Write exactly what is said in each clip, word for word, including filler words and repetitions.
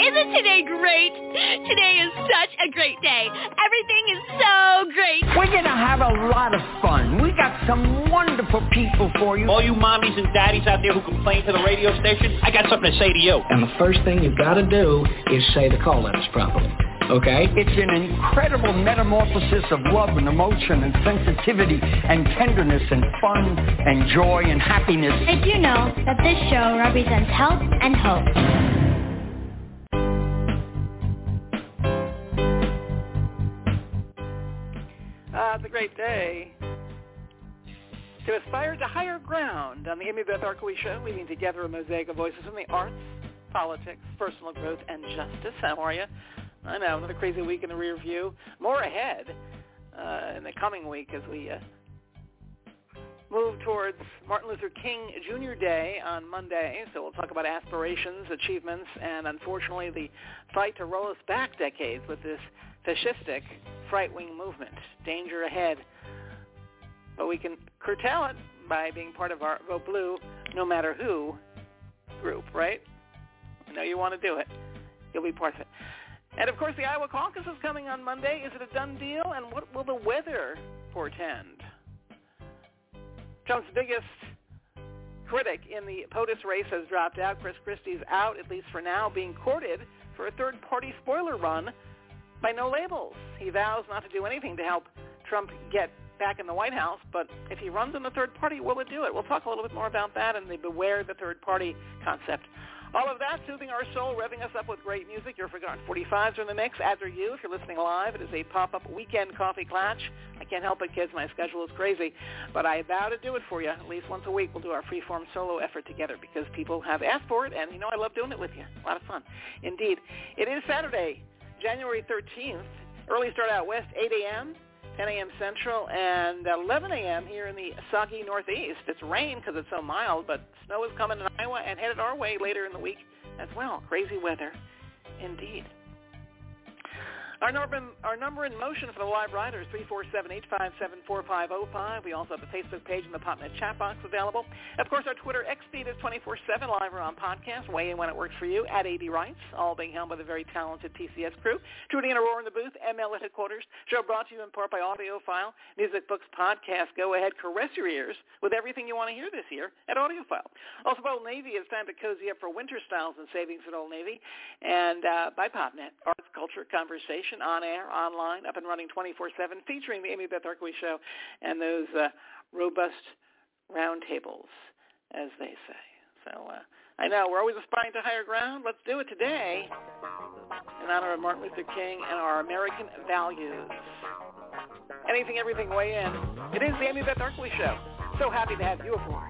Isn't today great? Today is such a great day. Everything is so great. We're going to have a lot of fun. We got some wonderful people for you. All you mommies and daddies out there who complain to the radio station, I got something to say to you. And the first thing you've got to do is say the call letters properly. Okay? It's an incredible metamorphosis of love and emotion and sensitivity and tenderness and fun and joy and happiness. Did you know that this show represents health and hope? Uh, it's a great day to aspire to higher ground on the Amy Beth Arkowitz Show, weaving together a mosaic of voices in the arts, politics, personal growth, and justice. How are you? I know, another crazy week in the rear view. More ahead uh, in the coming week as we uh, move towards Martin Luther King Junior Day on Monday. So we'll talk about aspirations, achievements, and unfortunately the fight to roll us back decades with this fascistic right-wing movement. Danger ahead. But we can curtail it by being part of our Vote Blue, no matter who group, right? I know you want to do it. You'll be part of it. And, of course, the Iowa caucus is coming on Monday. Is it a done deal? And what will the weather portend? Trump's biggest critic in the POTUS race has dropped out. Chris Christie's out, at least for now, being courted for a third-party spoiler run by No Labels. He vows not to do anything to help Trump get back in the White House, but if he runs in the third party, will it do it? We'll talk a little bit more about that and the beware the third party concept. All of that, soothing our soul, revving us up with great music. Your Forgotten forty-fives are in the mix, as are you. If you're listening live, it is a pop-up weekend coffee clutch. I can't help it, kids. My schedule is crazy. But I vow to do it for you. At least once a week, we'll do our free-form solo effort together because people have asked for it, and, you know, I love doing it with you. A lot of fun. Indeed. It is Saturday, January thirteenth. Early start out west, eight a.m., ten a.m. Central, and eleven a.m. here in the soggy Northeast. It's rain because it's so mild, but snow is coming in Iowa and headed our way later in the week as well. Crazy weather indeed. Our number, our number in motion for the live riders, three four seven, eight five seven, four five zero five. We also have the Facebook page and the PopNet chat box available. Of course, our Twitter X feed is twenty-four seven, live or on podcast. Weigh in when it works for you, at A D Rights, all being held by the very talented T C S crew. Trudy and Aurora in the booth, M L at headquarters. Show brought to you in part by AudioFile. Music, books, podcast. Go ahead, caress your ears with everything you want to hear this year at AudioFile. Also, by Old Navy, it's time to cozy up for winter styles and savings at Old Navy. And uh, by PopNet, arts, culture, conversation, on air, online, up and running twenty-four seven, featuring the Amy Beth Arkowitz Show and those uh, robust roundtables, as they say. So uh, I know we're always aspiring to higher ground. Let's do it today in honor of Martin Luther King and our American values. Anything, everything, weigh in. It is the Amy Beth Arkowitz Show. So happy to have you aboard.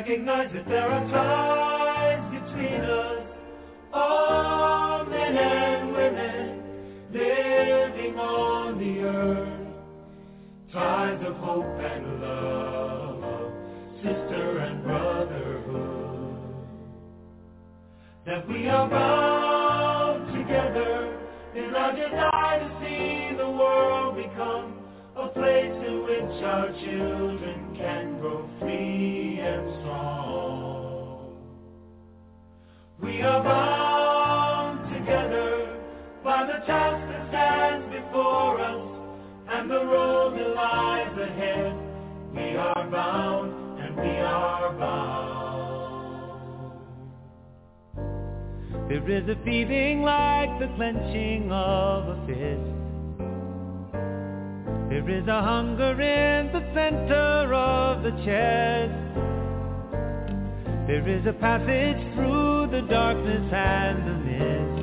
recognize that there are ties between us, all men and women living on the earth, ties of hope and love, of sister and brotherhood, that we are bound together in our desire to see the world become a place in which our children can grow free and strong. We are bound together by the task that stands before us and the road that lies ahead. We are bound and we are bound. There is a feeling like the clenching of a fist. There is a hunger in the center of the chest. There is a passage through the darkness and the mist.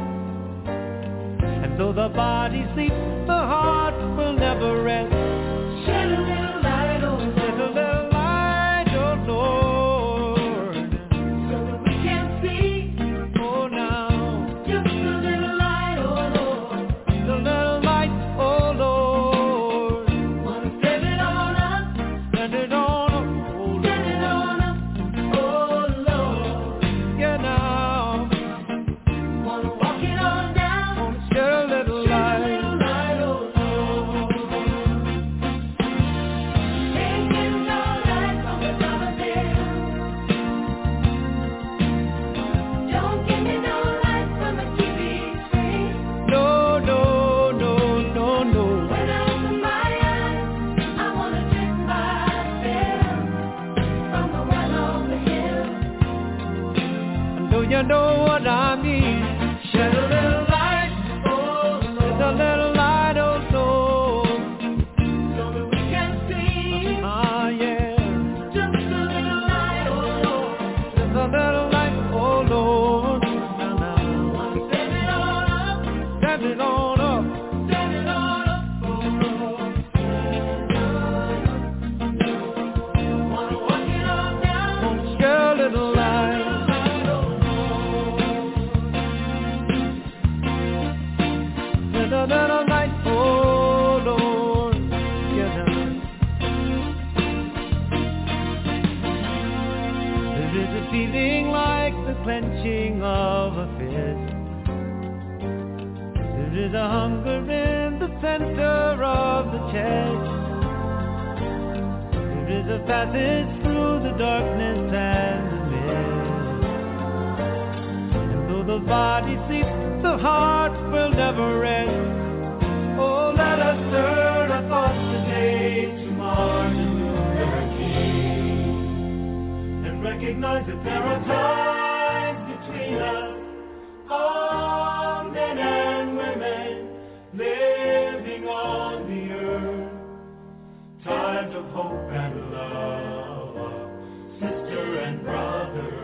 And though the body sleeps, the heart will never rest. Shed a little light, oh Lord. Shed a little light, oh Lord. So that we can see. Oh now. Just a little light, oh Lord. The little light, oh Lord. Wanna send it on us. Send it on us, oh Lord. Send it on us, oh Lord. Yeah now. Wanna walk it on down. Wanna shed a little Shed a light. little light, oh Lord. Taking no light from the other day. Don't give me no light from the T V screen. No, no, no, no, no. When I open my eyes, I wanna drink my fill from the well on the hill. Do you know what I mean? Shed a little light, oh Just a Lord, little light, oh Lord. so that we can see. Ah, yeah. Just a little light, oh Lord. Just a little light, oh Lord. Now, now. Wanna send it on up, Send it on up. send it on up, oh Lord. Wanna walk it on down. Share a little light. Send a little light, oh Lord. Yeah, now. There is a feeling like the clenching of a fist. There is a hunger in the center of the chest. There is a passage through the darkness and the mist. And though the body sleeps, the heart will never rest. Oh, let us turn our thoughts today to Martin Luther King And recognize that there are ties between us, all men and women living on the earth, ties of hope and love, of sister and brotherhood.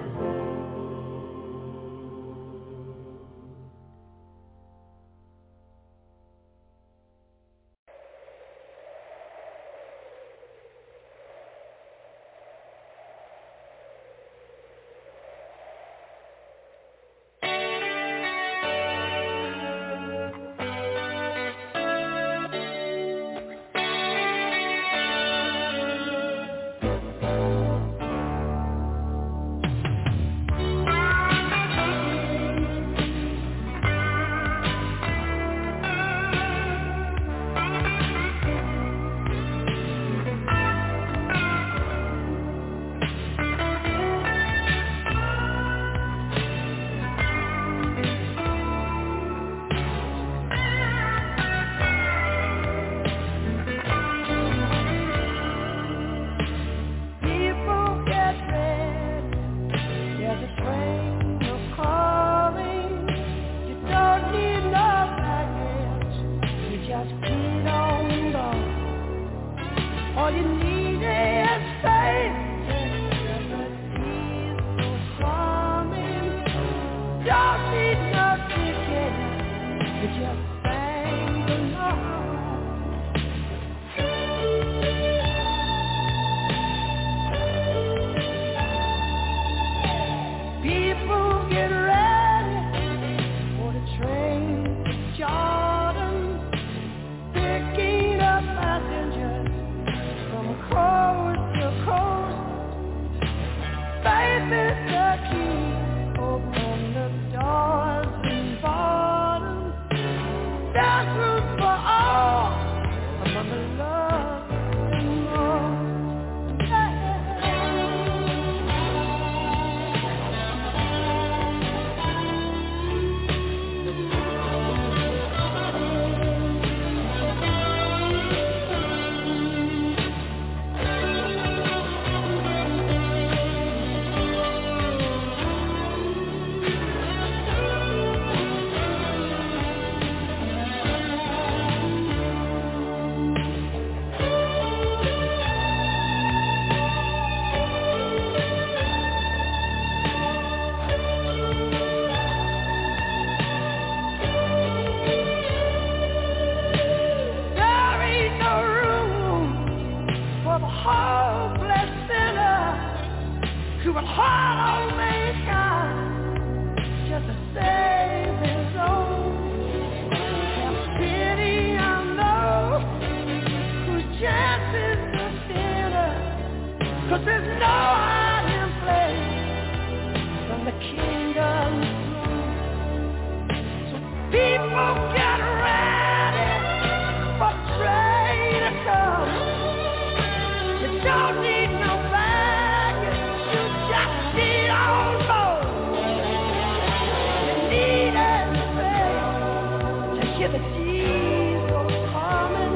'cause there's no hiding place from the kingdom's throne. So people get ready for train to come. You don't need no baggage, you just need on board. You need a faith to hear the Jesus coming.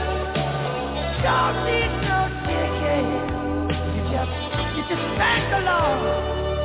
Don't need no ticket, you just, you just thank the Lord.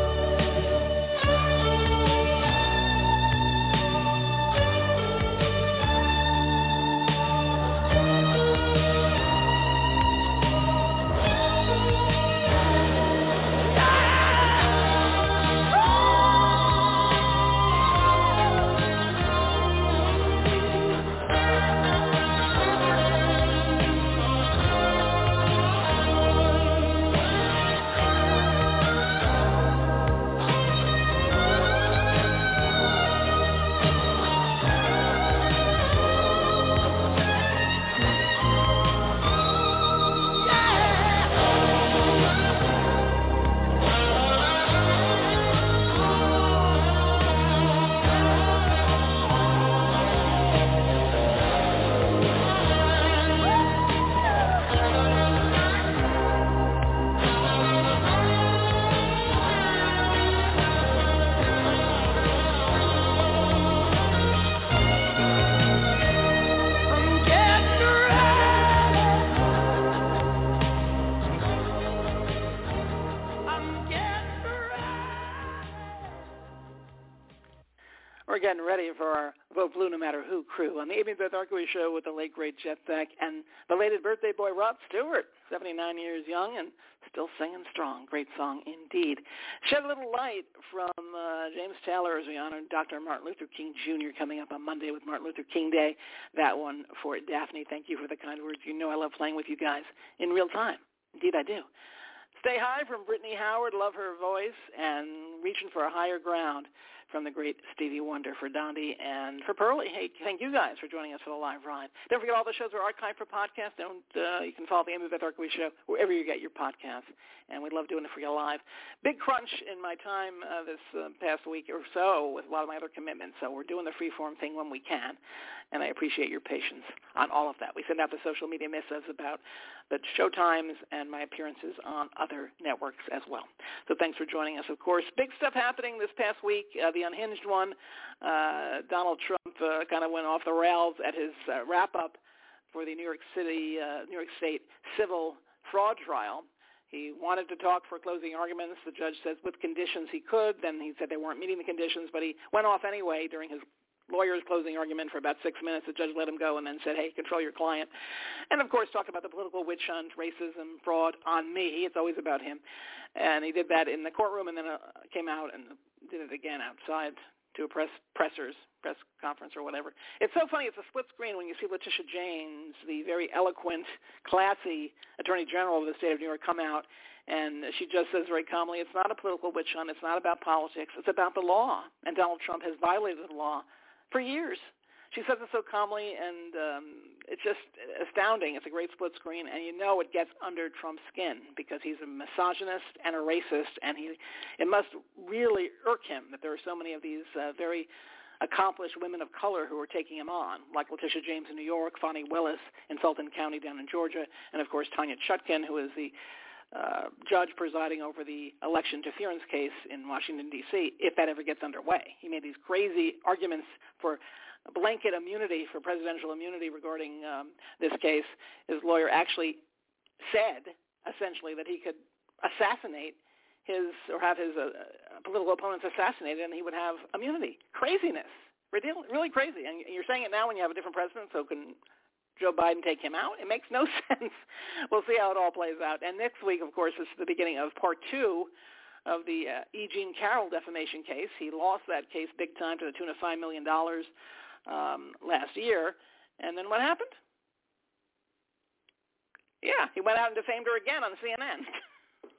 We're getting ready for our Vote Blue No Matter Who crew on the Amy Beth Arkowitz Show with the late, great Jet Beck and belated birthday boy Rod Stewart, seventy-nine years young and still singing strong. Great song indeed. Shed a little light from uh, James Taylor as we honor Doctor Martin Luther King Junior coming up on Monday with Martin Luther King Day. That one for Daphne. Thank you for the kind words. You know I love playing with you guys in real time. Indeed I do. Stay High from Brittany Howard, love her voice, and Reaching for a Higher Ground from the great Stevie Wonder for Dondi and for Pearlie. Hey, thank you guys for joining us for the live ride. Don't forget all the shows are archived for podcast. Don't uh, you can follow the Amy Beth Arkowitz Show wherever you get your podcasts, and we love doing it for you live. Big crunch in my time uh, this uh, past week or so with a lot of my other commitments, so we're doing the freeform thing when we can, and I appreciate your patience on all of that. We send out the social media missives about the show times and my appearances on other networks as well. So thanks for joining us, of course. Big stuff happening this past week. Uh, the Unhinged one, uh, Donald Trump uh, kind of went off the rails at his uh, wrap-up for the New York City, uh, New York State civil fraud trial. He wanted to talk for closing arguments. The judge says with conditions he could. Then he said they weren't meeting the conditions, but he went off anyway during his lawyer's closing argument for about six minutes. The judge let him go and then said, hey, control your client. And, of course, talked about the political witch hunt, racism, fraud on me. It's always about him. And he did that in the courtroom and then uh, came out and did it again outside to a press pressers, press conference or whatever. It's so funny. It's a split screen when you see Letitia James, the very eloquent, classy Attorney General of the state of New York, come out, and she just says very calmly, it's not a political witch hunt. It's not about politics. It's about the law. And Donald Trump has violated the law for years. She says it so calmly, and um, it's just astounding. It's a great split screen, and you know it gets under Trump's skin because he's a misogynist and a racist, and he it must really irk him that there are so many of these uh, very accomplished women of color who are taking him on, like Letitia James in New York, Fonnie Willis in Fulton County down in Georgia, and, of course, Tanya Chutkin, who is the uh, judge presiding over the election interference case in Washington, D C, if that ever gets underway. He made these crazy arguments for blanket immunity, for presidential immunity regarding um, this case. His lawyer actually said, essentially, that he could assassinate his or have his uh, political opponents assassinated and he would have immunity. Craziness. Really crazy. And you're saying it now when you have a different president, so can Joe Biden take him out? It makes no sense. We'll see how it all plays out. And next week, of course, is the beginning of part two of the uh, E. Jean Carroll defamation case. He lost that case big time to the tune of five million dollars um, last year. And then what happened? Yeah, he went out and defamed her again on C N N.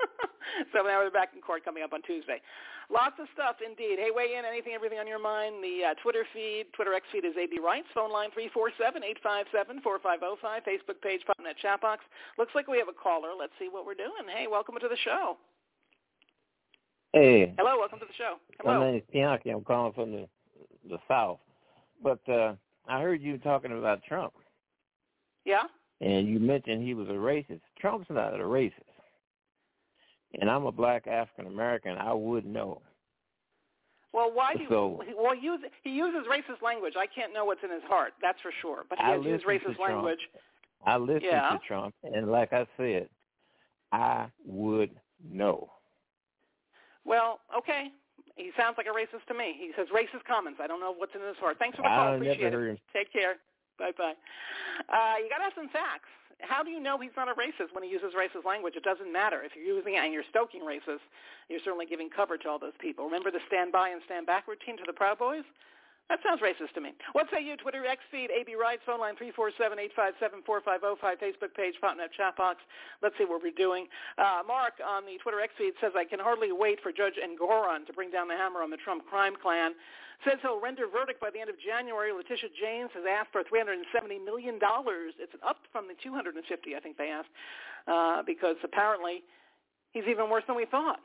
So now we're back in court coming up on Tuesday. Lots of stuff indeed. Hey, weigh in, anything, everything on your mind. The uh, Twitter feed, Twitter X feed is A B Rights. Phone line three four seven, eight five seven, four five zero five. Facebook page, PopNet chat box. Looks like we have a caller. Let's see what we're doing. Hey, welcome to the show. Hey. Hello, welcome to the show. Hello. My name is Bianchi. I'm calling from the, the South. But uh, I heard you talking about Trump. Yeah? And you mentioned he was a racist. Trump's not a racist. And I'm a black African-American. I would know. Well, why do you, so, well, use, he uses racist language. I can't know what's in his heart, that's for sure. But he has used racist language. I listened yeah. to Trump, and like I said, I would know. Well, okay. He sounds like a racist to me. He says racist comments. I don't know what's in his heart. Thanks for the call. I Appreciate never it. heard him. Take care. Bye-bye. Uh, you got to have some facts. How do you know he's not a racist when he uses racist language? It doesn't matter. If you're using it and you're stoking racist, you're certainly giving cover to all those people. Remember the stand by and stand back routine to the Proud Boys? That sounds racist to me. What say you? Twitter X feed, A B Rights, phone line three four seven, eight five seven, four five zero five, Facebook page, PopNet chat box. Let's see what we're doing. Uh, Mark on the Twitter X feed says, I can hardly wait for Judge Engoron to bring down the hammer on the Trump crime clan. Says he'll render verdict by the end of January. Letitia James has asked for three hundred seventy million dollars. It's up from the two hundred fifty, I think they asked, uh, because apparently he's even worse than we thought.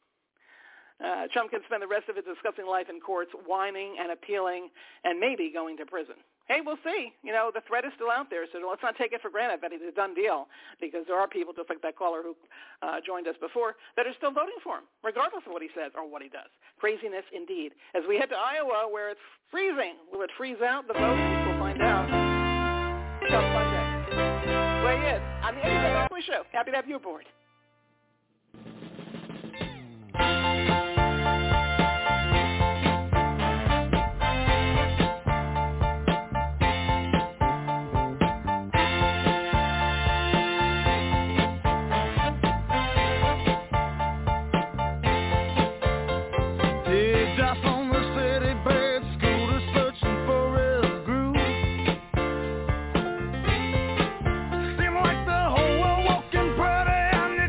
Uh, Trump can spend the rest of his disgusting life in courts whining and appealing and maybe going to prison. Hey, we'll see. You know, the threat is still out there, so let's not take it for granted that it's a done deal, because there are people, just like that caller who uh, joined us before, that are still voting for him, regardless of what he says or what he does. Craziness indeed. As we head to Iowa, where it's freezing, will it freeze out the vote? We'll find out. Come Monday. Weigh in on the Eddie Red Show. Happy to have you aboard. Seem like the whole world walking pretty and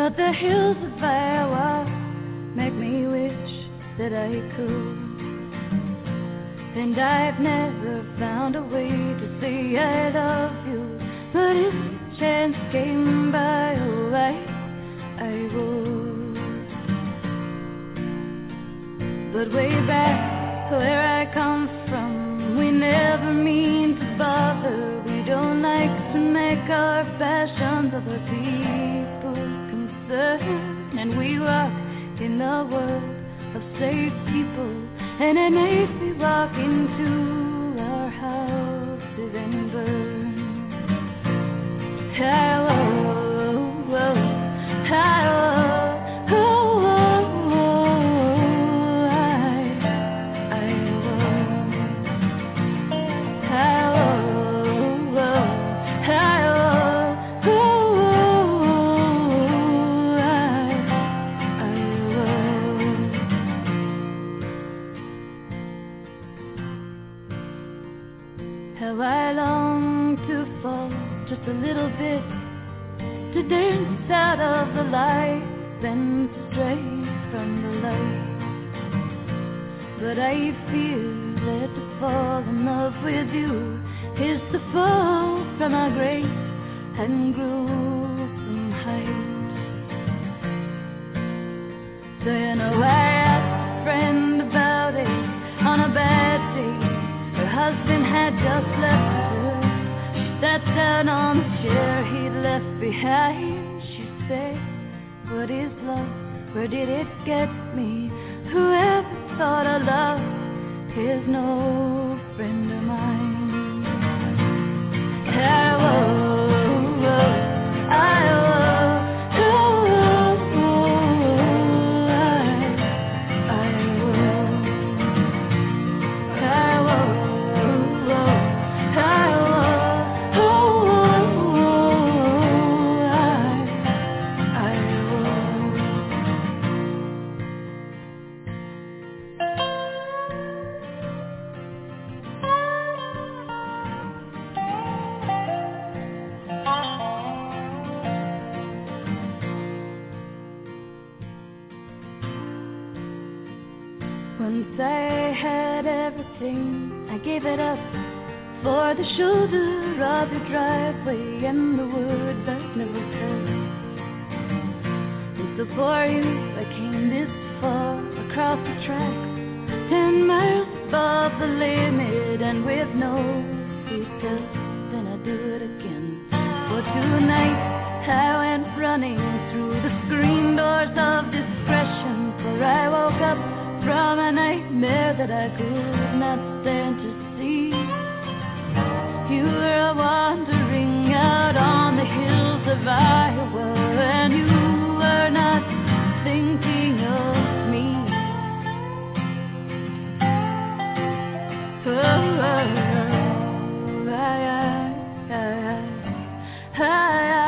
But the hills of Iowa make me wish that I could. And I've never found a way to say I love you. But if a chance came by, oh, I, I would. But way back where I come from, we never mean to bother. We don't like to make our passions other people concern. And we walk in the world of safe people, and it makes me walk into our houses and burn. Hello, hello, hello, I, I will. Hello, hello, I, I will. How I long to fall just a little bit, to dance out of the light, then stray from the light. But I fear that to fall in love with you is to fall from our great and gruesome heights. So you know I asked a friend about it on a bad day. Her husband had just left her. Sat down on the chair he'd left behind. She said, what is love? Where did it get me? Whoever thought of love is no friend of mine. Hello, I Once I had everything, I gave it up for the shoulder of your driveway and the words I've never heard. And so for you, I came this far across the tracks, ten miles above the limit, and with no seatbelt, then I do it again. For tonight, I went running through the screen doors of discretion, for I woke up from a nightmare that I could not stand to see. You were wandering out on the hills of Iowa, and you were not thinking of me. Oh, oh, oh, I, I, I, I, I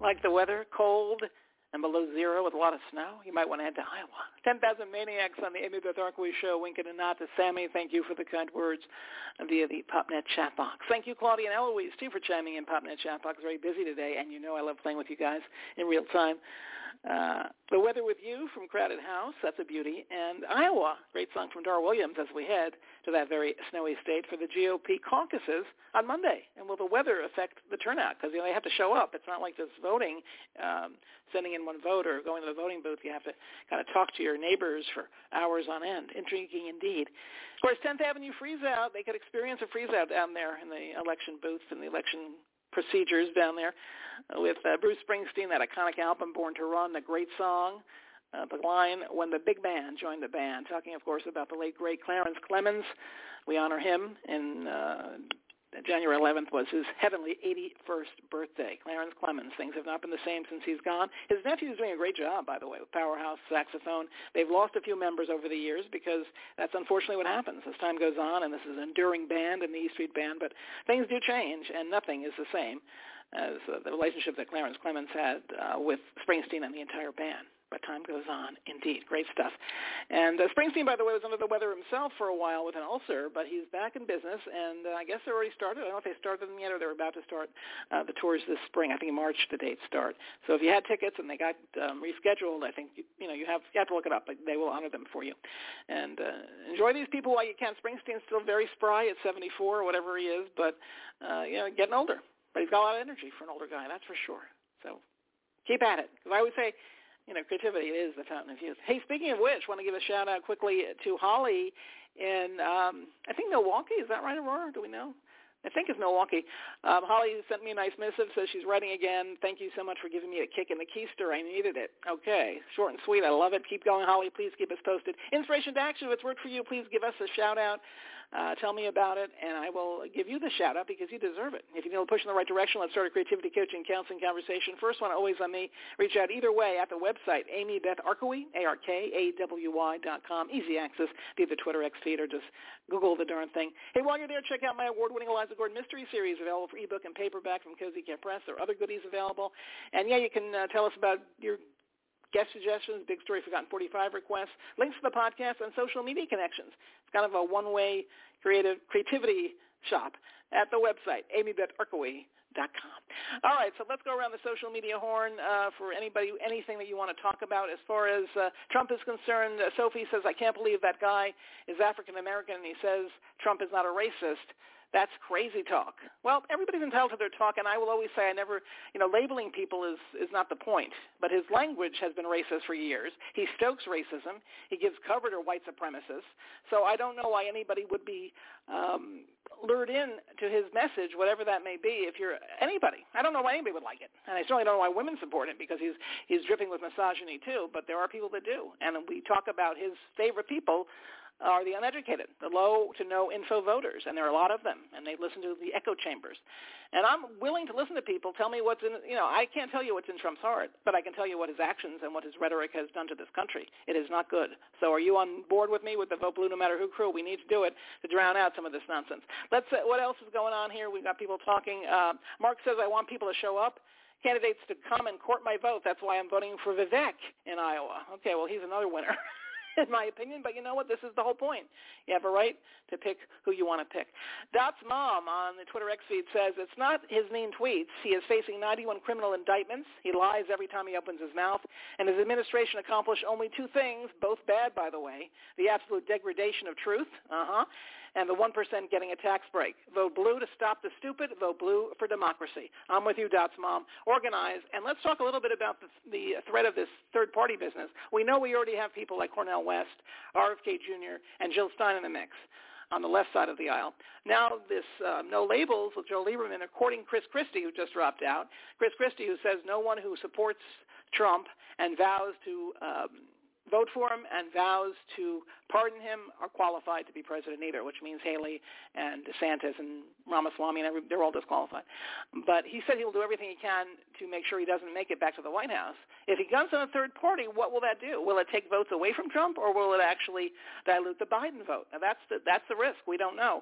Like the weather, cold and below zero with a lot of snow? You might want to head to Iowa. ten thousand Maniacs on the Amy Beth Arkowicz Show. Winking and nod to Sammy. Thank you for the kind words via the PopNet chat box. Thank you, Claudia and Eloise, too, for chiming in. PopNet chat box very busy today, and you know I love playing with you guys in real time. Uh, the Weather with You from Crowded House, that's a beauty. And Iowa, great song from Dar Williams as we head to that very snowy state for the G O P caucuses on Monday. And will the weather affect the turnout? Because you know, they have to show up. It's not like just voting, um, sending in one vote or going to the voting booth. You have to kind of talk to your neighbors for hours on end. Intriguing indeed. Of course, tenth Avenue freeze-out. They could experience a freeze-out down there in the election booths and the election procedures down there with uh, Bruce Springsteen, that iconic album, Born to Run, a great song. Uh, the line, when the big band joined the band, talking, of course, about the late, great Clarence Clemons. We honor him in uh, January eleventh was his heavenly eighty-first birthday. Clarence Clemons. Things have not been the same since he's gone. His nephew is doing a great job, by the way, with Powerhouse saxophone. They've lost a few members over the years because that's unfortunately what happens as time goes on, and this is an enduring band in the E Street Band, but things do change, and nothing is the same as uh, the relationship that Clarence Clemons had uh, with Springsteen and the entire band. But time goes on, indeed. Great stuff. And uh, Springsteen, by the way, was under the weather himself for a while with an ulcer, but he's back in business, and uh, I guess they're already started. I don't know if they started them yet or they're about to start uh, the tours this spring. I think in March the dates start. So if you had tickets and they got um, rescheduled, I think, you, you know, you have, you have to look it up, but they will honor them for you. And uh, enjoy these people while you can. Springsteen's still very spry at seventy-four or whatever he is, but, uh, you know, getting older. But he's got a lot of energy for an older guy, that's for sure. So keep at it. Because I always say, you know, creativity is the fountain of youth. Hey, speaking of which, I want to give a shout-out quickly to Holly in, um, I think, Milwaukee. Is that right, Aurora? Do we know? I think it's Milwaukee. Um, Holly sent me a nice missive, says she's writing again. Thank you so much for giving me a kick in the keister. I needed it. Okay, short and sweet. I love it. Keep going, Holly. Please keep us posted. Inspiration to action. If it's worked for you, please give us a shout-out. Uh, tell me about it, and I will give you the shout-out because you deserve it. If you need a push in the right direction, let's start a creativity coaching counseling conversation. First one, always on me. Reach out either way at the website, Amy Beth Arkowicz, A R K A W Y dot com. Easy access via the Twitter X feed or just Google the darn thing. Hey, while you're there, check out my award-winning Eliza Gordon Mystery Series available for ebook and paperback from Cozy Cat Press. There are other goodies available. And, yeah, you can uh, tell us about your guest suggestions, Big Story Forgotten forty-five requests, links to the podcast, and social media connections. It's kind of a one-way creative creativity shop at the website, Amy Beth Arkowicz dot com. All right, so let's go around the social media horn uh, for anybody, anything that you want to talk about. As far as uh, Trump is concerned, uh, Sophie says, I can't believe that guy is African-American and he says Trump is not a racist. That's crazy talk. Well, everybody's entitled to their talk, and I will always say I never, you know, labeling people is, is not the point. But his language has been racist for years. He stokes racism. He gives cover to white supremacists. So I don't know why anybody would be um, lured in to his message, whatever that may be, if you're anybody. I don't know why anybody would like it. And I certainly don't know why women support him because he's, he's dripping with misogyny too, but there are people that do. And we talk about his favorite people are the uneducated, the low to no info voters, and there are a lot of them, and they listen to the echo chambers. And I'm willing to listen to people tell me what's in, you know, I can't tell you what's in Trump's heart, but I can tell you what his actions and what his rhetoric has done to this country. It is not good. So are you on board with me with the Vote Blue No Matter Who crew? We need to do it to drown out some of this nonsense. Let's, uh, what else is going on here? We've got people talking. Uh, Mark says, I want people to show up. Candidates to come and court my vote. That's why I'm voting for Vivek in Iowa. Okay, well, he's another winner. In my opinion, but you know what? This is the whole point. You have a right to pick who you want to pick. Dot's mom on the Twitter X feed says it's not his mean tweets. He is facing ninety-one criminal indictments. He lies every time he opens his mouth. And his administration accomplished only two things, both bad, by the way, the absolute degradation of truth, uh-huh, and the one percent getting a tax break. Vote blue to stop the stupid. Vote blue for democracy. I'm with you, Dot's mom. Organize. And let's talk a little bit about the, the threat of this third-party business. We know we already have people like Cornel West, R F K Junior, and Jill Stein in the mix on the left side of the aisle. Now this uh, no labels with Joe Lieberman are courting Chris Christie, who just dropped out. Chris Christie, who says no one who supports Trump and vows to um, vote for him and vows to pardon him are qualified to be president either, which means Haley and DeSantis and Ramaswamy, and every, they're all disqualified. But he said he'll do everything he can to make sure he doesn't make it back to the White House. If he guns on a third party, what will that do? Will it take votes away from Trump, or will it actually dilute the Biden vote? Now, that's the, that's the risk. We don't know.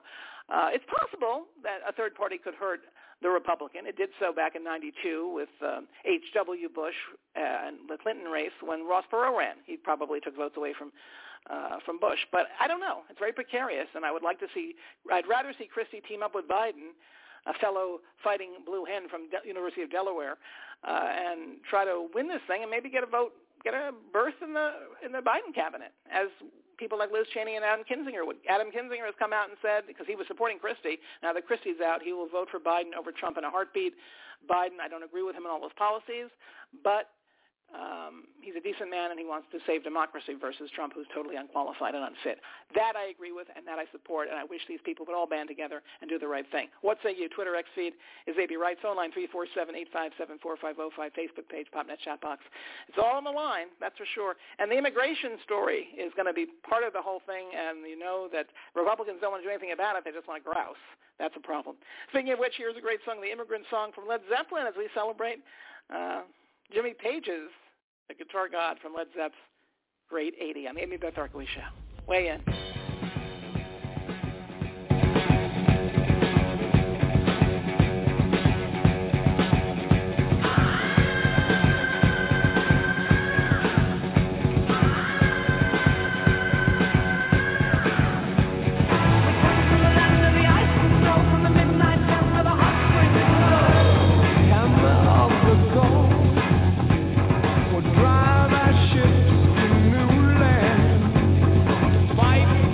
Uh, it's possible that a third party could hurt the Republican. It did so back in ninety-two with um, H W Bush uh, and the Clinton race when Ross Perot ran. He probably took votes away from uh, from Bush. But I don't know. It's very precarious, and I would like to see – I'd rather see Christie team up with Biden, a fellow fighting blue hen from De- University of Delaware, uh, and try to win this thing and maybe get a vote, get a berth in the in the Biden cabinet, as people like Liz Cheney and Adam Kinzinger would. Adam Kinzinger has come out and said, because he was supporting Christie, now that Christie's out, he will vote for Biden over Trump in a heartbeat. Biden, I don't agree with him on all his policies, but Um, he's a decent man, and he wants to save democracy versus Trump, who's totally unqualified and unfit. That I agree with, and that I support, and I wish these people would all band together and do the right thing. What say you? Twitter X feed is A B Wright. Phone line three four seven, eight five seven, four five zero five. Facebook page, PopNet chat box. It's all on the line, that's for sure. And the immigration story is going to be part of the whole thing, and you know that Republicans don't want to do anything about it. They just want to grouse. That's a problem. Speaking of which, here's a great song, the Immigrant Song from Led Zeppelin, as we celebrate uh, Jimmy Page's The Guitar God from Led Zepp's Great eighty on the Amy Beth Arkowicz Show. Weigh in. Drive our ships to new land, fight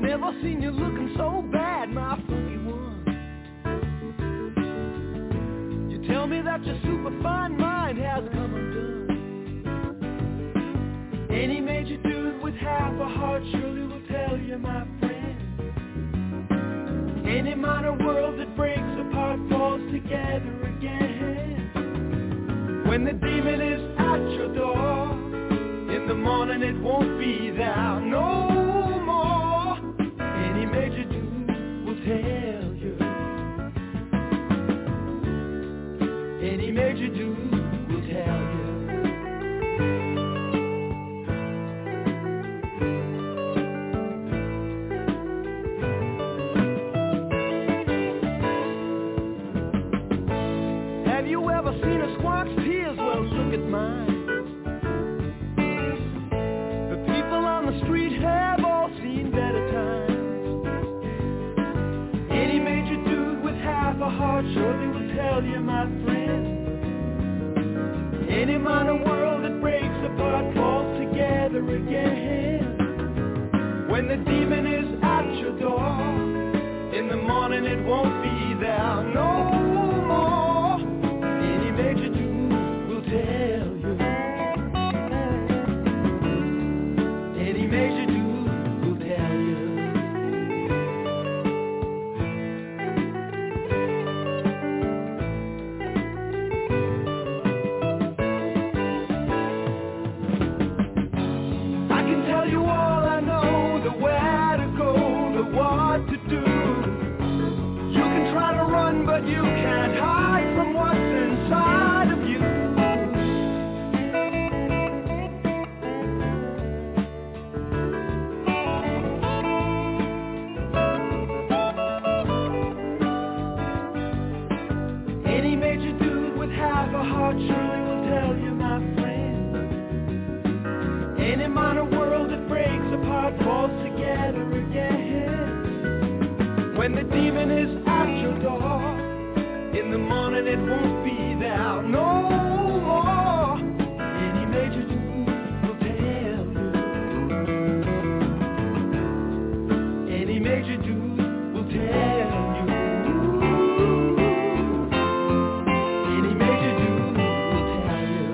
Never seen you looking so bad, my funny one. You tell me that your superfine mind has come undone. Any major dude with half a heart surely will tell you, my friend. Any minor world that breaks apart falls together again. When the demon is at your door, in the morning it won't be there no more. Any major dude will tell you. Any major dude will tell you. Have you ever seen a squawk's tears? Well, look at mine. The people on the street have all seen better times. Any major dude with half a heart surely will tell you, my friend. Any minor world that breaks apart falls together again. When the demon is at your door, in the morning it won't be there no more. Any major dude will tell you. Any major dude will tell you. I can tell you all I know, the where to go, the what to do. You can try to run, but you can't hide from what's inside of you. Any major dude with half a heart surely will tell you, my friend. Any minor world that breaks apart falls together again. When the demon is at your door, in the morning it won't be there no more. Any major dude will tell you. Any major dude will tell you. Any major dude will tell you.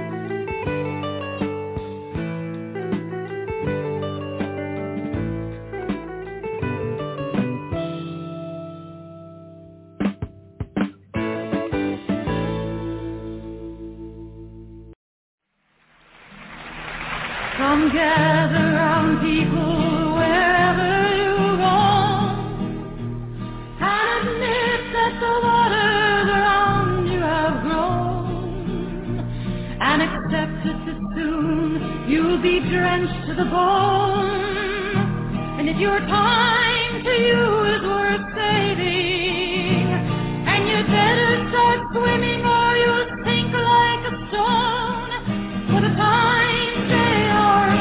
Come gather round, people, wherever you roam, and admit that the waters around you have grown, and accept that soon you'll be drenched to the bone. And if your time to you is worth saving, and you'd better start swimming or you'll sink like a stone, for the times they are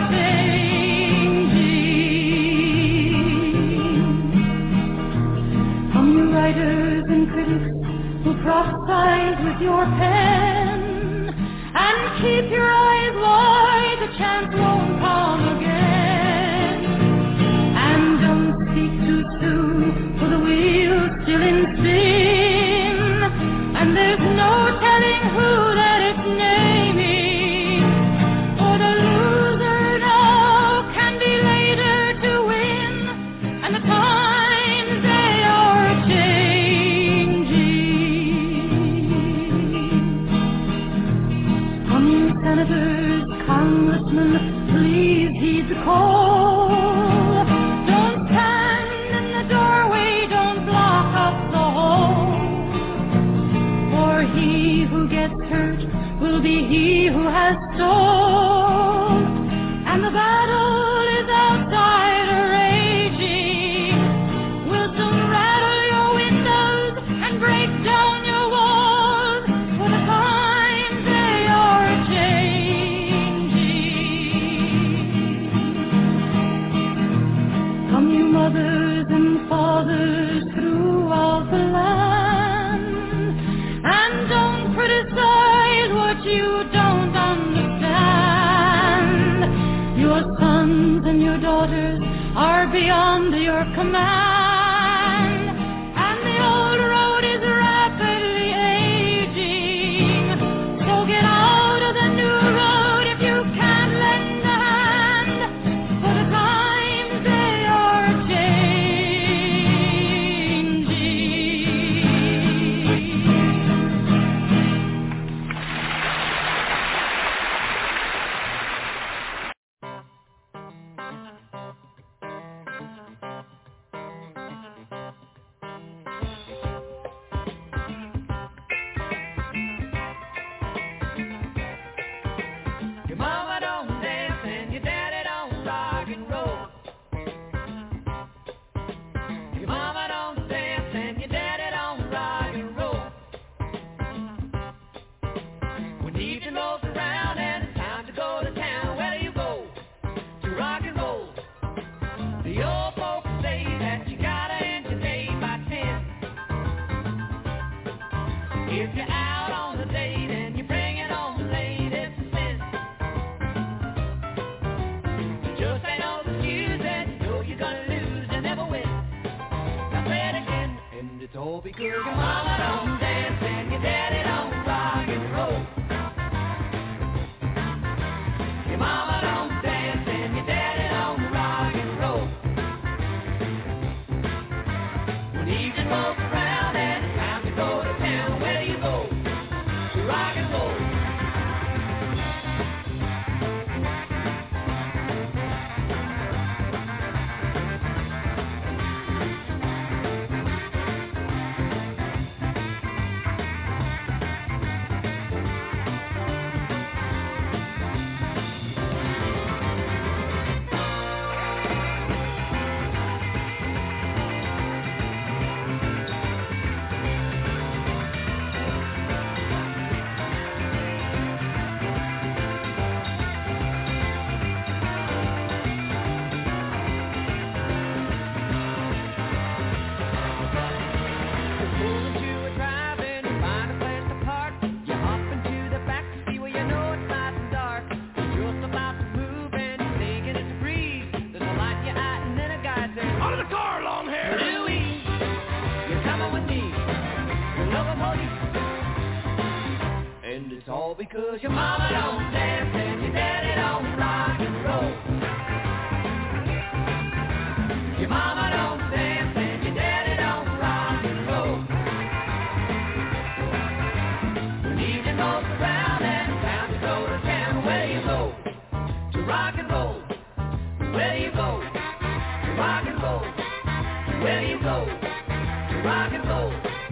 changing. Come you writers and critics who prophesize with your pen, and keep your eyes wide, the chance won't come again. And don't speak too soon, for the wheel's still in spin, and there's no telling who that it's naming. For the loser now can be later to win, and the times they are changing. Come you senators, congressmen, please heed the call. Don't stand in the doorway, don't block up the hall. For he who gets hurt will be he who has stole, and the battle is outside raging. We'll soon rattle your windows and break down your walls, for the times they are changing. Come you mothers and fathers throughout the land, and don't criticize what you don't understand. Your sons and your daughters are beyond the your command, and the old road is rapidly aging. So get out of the new road if you can lend a hand, for the times they are changing. Your mama don't dance and your daddy don't rock and roll. Your mama don't dance and your daddy don't rock and roll. When evening rolls around and it's time to go to town, where do you go? To rock and roll. The old folks say that you gotta end your day by ten. If you're out on a date and you bring it home late, it's a sin. Just ain't no excuse and you know you're gonna lose and never win. Now say it again, and it's all because your mama don't dance and your daddy don't rock and roll. Your mama don't dance and your daddy don't rock and roll. When evening rolls around and it's time to go to town, where do you go? To rock and roll. Pull into a drive-in, find a place to park. You hop into the back to see where you know it's nice and dark. You're just about to move and you're thinking it's a breeze. There's a light in your eye and then a guy says, out of the car, long hair! Louie, you're coming with me. You're loving police. And it's all because your mama don't dance and your daddy don't rock and roll. Your mama don't dance and your daddy don't rock and roll. When evening rolls around and it's time to go to town, where do you go? To rock and roll. Where do you go? To rock and roll. Where do you go? To rock and roll.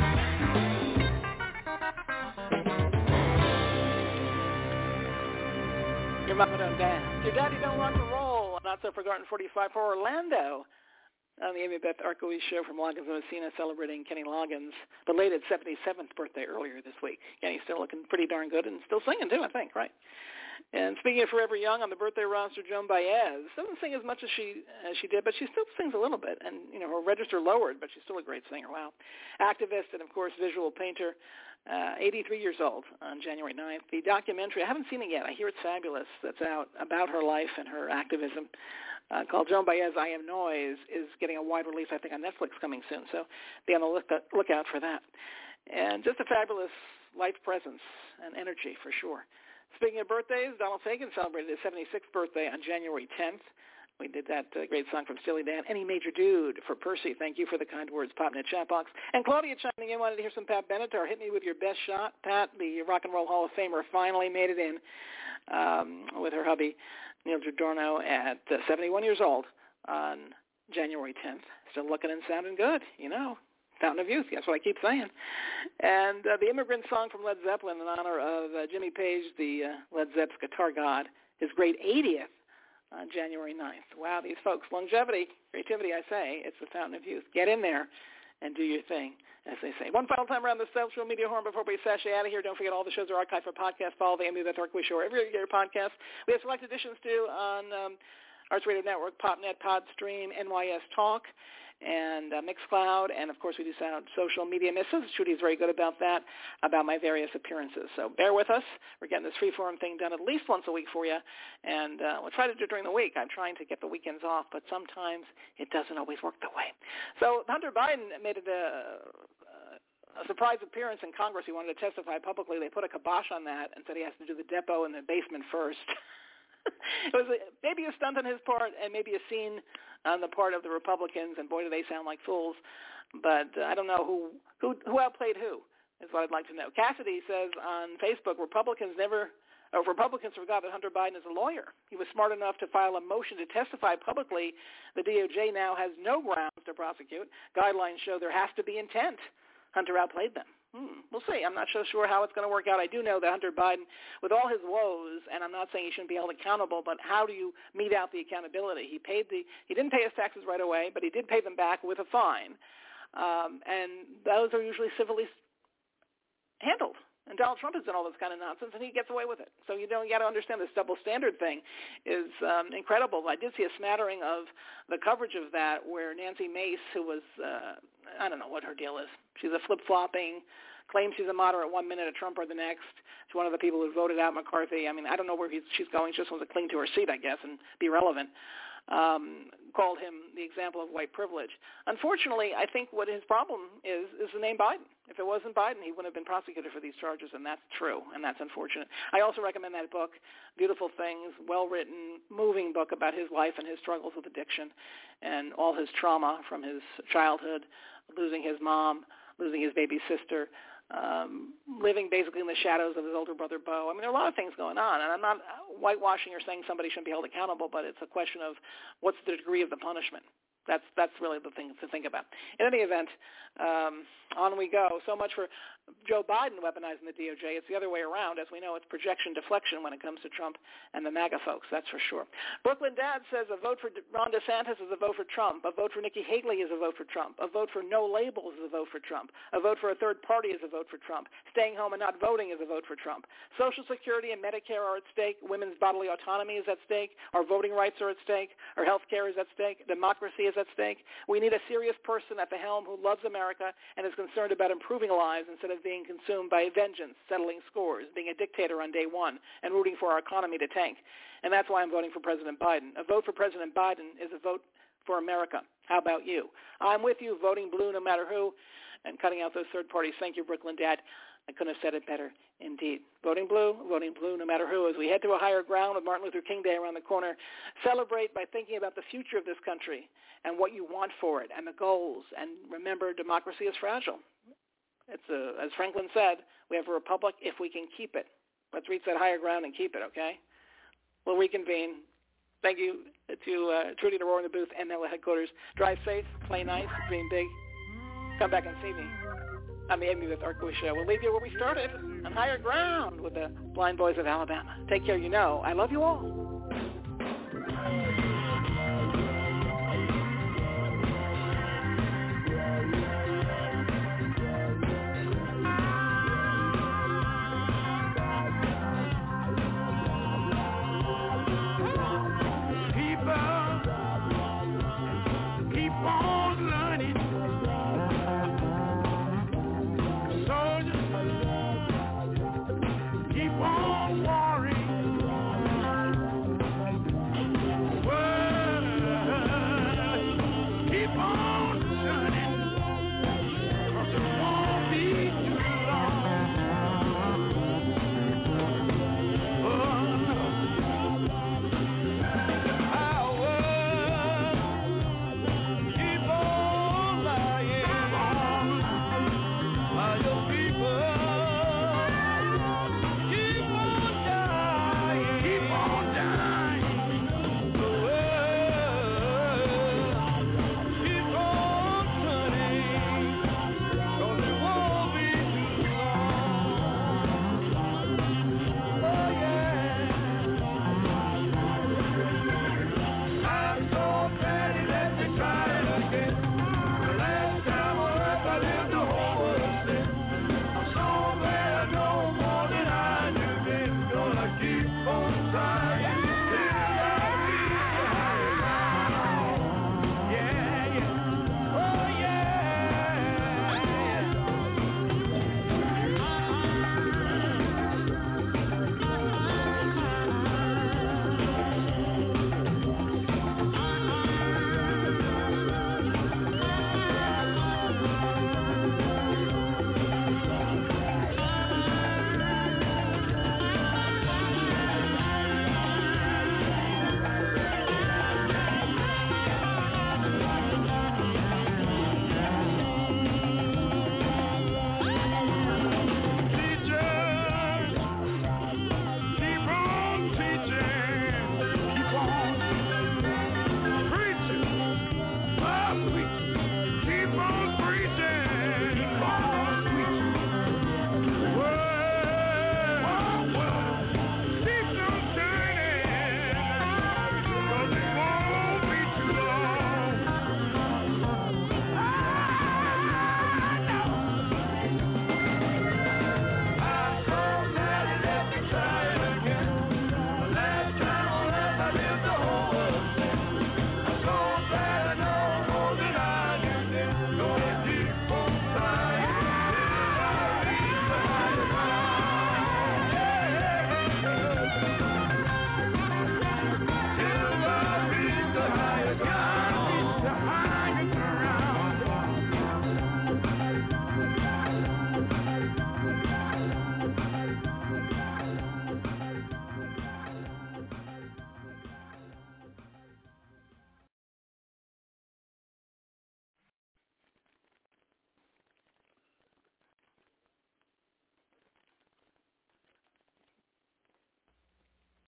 Your mama don't dance. Your daddy don't rock and roll. Not so forgotten forty-five for Orlando. On the Amy Beth Arcois show from Loggins and Messina, celebrating Kenny Loggins' belated seventy-seventh birthday earlier this week. Kenny's still looking pretty darn good and still singing too, I think, right? And speaking of Forever Young, on the birthday roster, Joan Baez doesn't sing as much as she as she did, but she still sings a little bit. And, you know, her register lowered, but she's still a great singer. Wow. Activist and, of course, visual painter, uh, eighty-three years old on January ninth. The documentary, I haven't seen it yet. I hear it's fabulous, that's out about her life and her activism, uh, called Joan Baez, I Am Noise, is getting a wide release, I think, on Netflix coming soon. So be on the look, lookout for that. And just a fabulous life presence and energy for sure. Speaking of birthdays, Donald Fagen celebrated his seventy-sixth birthday on January tenth. We did that uh, great song from Steely Dan, Any Major Dude, for Percy. Thank you for the kind words, Popnet Chatbox. And Claudia chiming in, wanted to hear some Pat Benatar. Hit me with your best shot. Pat, the Rock and Roll Hall of Famer, finally made it in um, with her hubby, Neil Giordano, at uh, seventy-one years old on January tenth. Still looking and sounding good, you know. Fountain of Youth, that's what I keep saying. And uh, the Immigrant Song from Led Zeppelin in honor of uh, Jimmy Page, the uh, Led Zepp's guitar god, his great eightieth on January ninth. Wow, these folks, longevity, creativity, I say, it's the Fountain of Youth. Get in there and do your thing, as they say. One final time around the social media horn before we sashay out of here. Don't forget all the shows are archived for podcast. Follow the Amy Beth Arcois Show every year podcast. We have select editions too on um, Arts Radio Network, PopNet, Podstream, N Y S Talk, and uh, Mixcloud, and of course we do sound social media misses. Trudy's very good about that, about my various appearances. So bear with us. We're getting this freeform thing done at least once a week for you, and uh, we'll try to do it during the week. I'm trying to get the weekends off, but sometimes it doesn't always work that way. So Hunter Biden made it a, a surprise appearance in Congress. He wanted to testify publicly. They put a kibosh on that and said he has to do the depo in the basement first. It was a, maybe a stunt on his part and maybe a scene on the part of the Republicans, and boy, do they sound like fools. But uh, I don't know who, who who outplayed who is what I'd like to know. Cassidy says on Facebook, Republicans never, or Republicans forgot that Hunter Biden is a lawyer. He was smart enough to file a motion to testify publicly. The D O J now has no grounds to prosecute. Guidelines show there has to be intent. Hunter outplayed them. Hmm, we'll see. I'm not so sure how it's going to work out. I do know that Hunter Biden, with all his woes, and I'm not saying he shouldn't be held accountable, but how do you mete out the accountability? He paid the he didn't pay his taxes right away, but he did pay them back with a fine, um, and those are usually civilly handled. And Donald Trump has done all this kind of nonsense, and he gets away with it. So you know, you got to understand this double standard thing is um, incredible. I did see a smattering of the coverage of that, where Nancy Mace, who was uh, I don't know what her deal is. She's a flip-flopping, claims she's a moderate one minute, a Trumper the next. She's one of the people who voted out McCarthy. I mean, I don't know where he's, she's going. She just wants to cling to her seat, I guess, and be relevant. Um, called him the example of white privilege. Unfortunately, I think what his problem is is the name Biden. If it wasn't Biden, he wouldn't have been prosecuted for these charges, and that's true, and that's unfortunate. I also recommend that book, Beautiful Things, well-written, moving book about his life and his struggles with addiction and all his trauma from his childhood, losing his mom, losing his baby sister, um, living basically in the shadows of his older brother, Bo. I mean, there are a lot of things going on, and I'm not whitewashing or saying somebody shouldn't be held accountable, but it's a question of what's the degree of the punishment. That's that's really the thing to think about. In any event, um, on we go. So much for Joe Biden weaponizing the D O J. It's the other way around. As we know, it's projection deflection when it comes to Trump and the MAGA folks, that's for sure. Brooklyn Dad says a vote for Ron DeSantis is a vote for Trump. A vote for Nikki Haley is a vote for Trump. A vote for no labels is a vote for Trump. A vote for a third party is a vote for Trump. Staying home and not voting is a vote for Trump. Social Security and Medicare are at stake. Women's bodily autonomy is at stake. Our voting rights are at stake. Our health care is at stake. Democracy is at stake. We need a serious person at the helm who loves America and is concerned about improving lives instead of being consumed by vengeance, settling scores, being a dictator on day one, and rooting for our economy to tank. And that's why I'm voting for President Biden. A vote for President Biden is a vote for America. How about you? I'm with you, voting blue no matter who, and cutting out those third parties. Thank you, Brooklyn Dad. I couldn't have said it better, indeed. Voting blue, voting blue no matter who. As we head to a higher ground with Martin Luther King Day around the corner, celebrate by thinking about the future of this country and what you want for it and the goals. And remember, democracy is fragile. It's a, as Franklin said, we have a republic if we can keep it. Let's reach that higher ground and keep it, okay? We'll reconvene. Thank you to uh, Trudy DeRoar in the booth, M L A headquarters. Drive safe, play nice, dream big. Come back and see me. I'm Amy with Arco Show. We'll leave you where we started, on higher ground with the Blind Boys of Alabama. Take care, you know. I love you all.